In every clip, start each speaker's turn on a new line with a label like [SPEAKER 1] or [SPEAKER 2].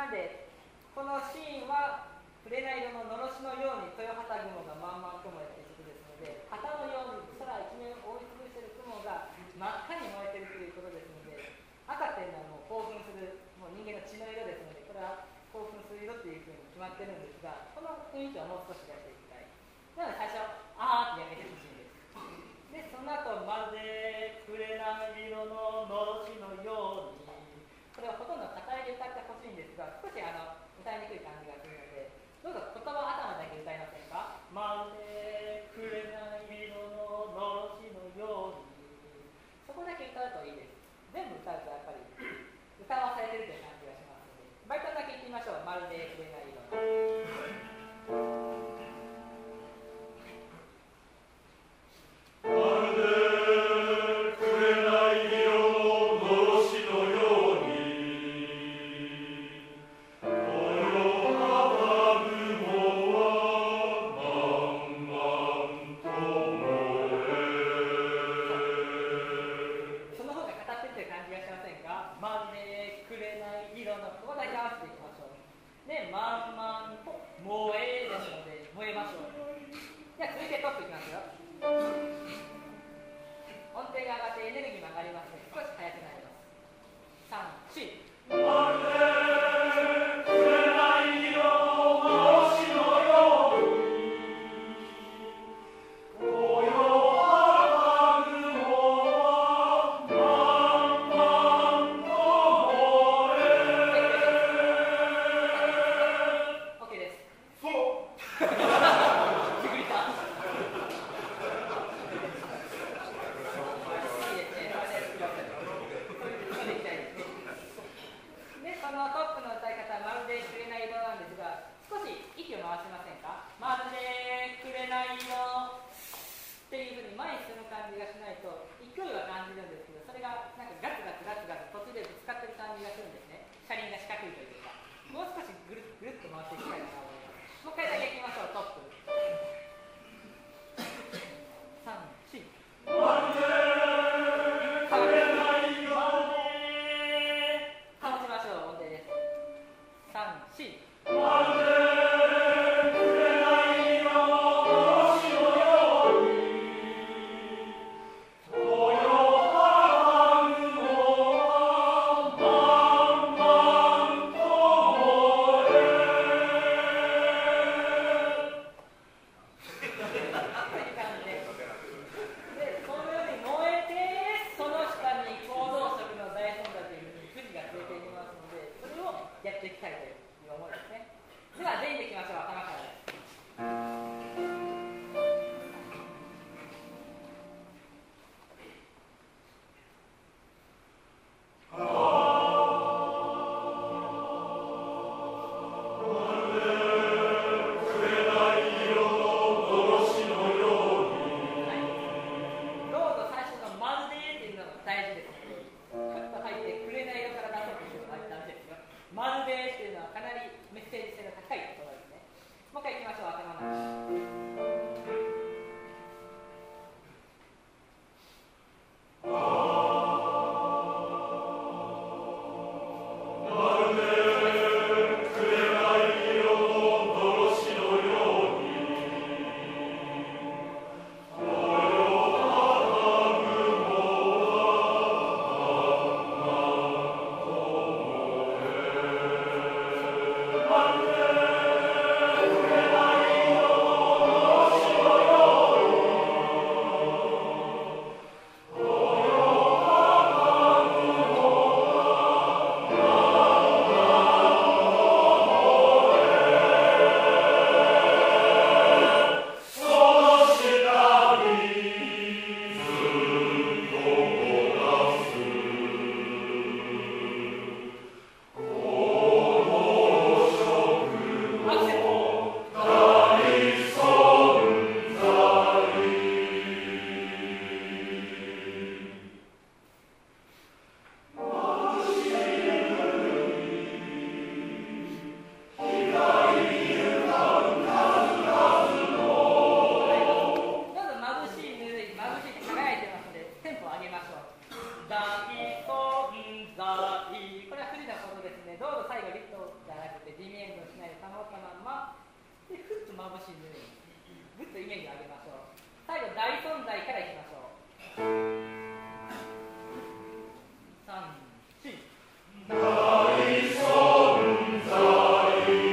[SPEAKER 1] なんでこのシーンは紅色ののろしのように豊畑雲がまんまん雲へということですので、旗のように空一面を覆いつぶしている雲が真っ赤に燃えているということですので、赤っていうのはもう興奮する、もう人間の血の色ですので、これは興奮する色というふうに決まってるんですが、この雰囲気はもう少し出していきたい。なので最初あーってやめてほしいんです。でその後まるで紅色ののろしのように、これはほとんど硬いで歌ってほしいんですが、少し歌いにくい感じがするので、どうぞ言葉頭だけ歌いませんか。まるで紅色ののろしのように、そこだけ歌うといいです。全部歌うとやっぱり歌わされてるという感じがしますので、バイトンだけ言ってみましょう。まるで紅色の大存在、これは不利なことですね。どうぞ最後リフトじゃない眩しいぬいぐっとイメージを上げましょう。最後大存在からいきましょう。3、4大存在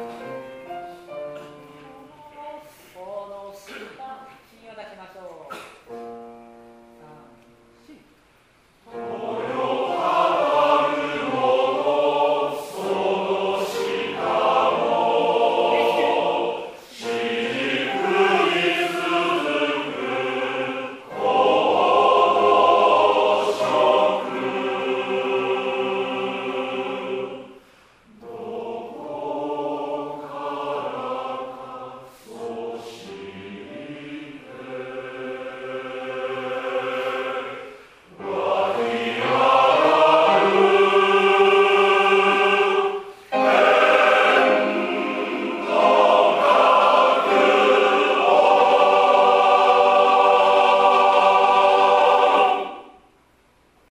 [SPEAKER 1] を出しましょう。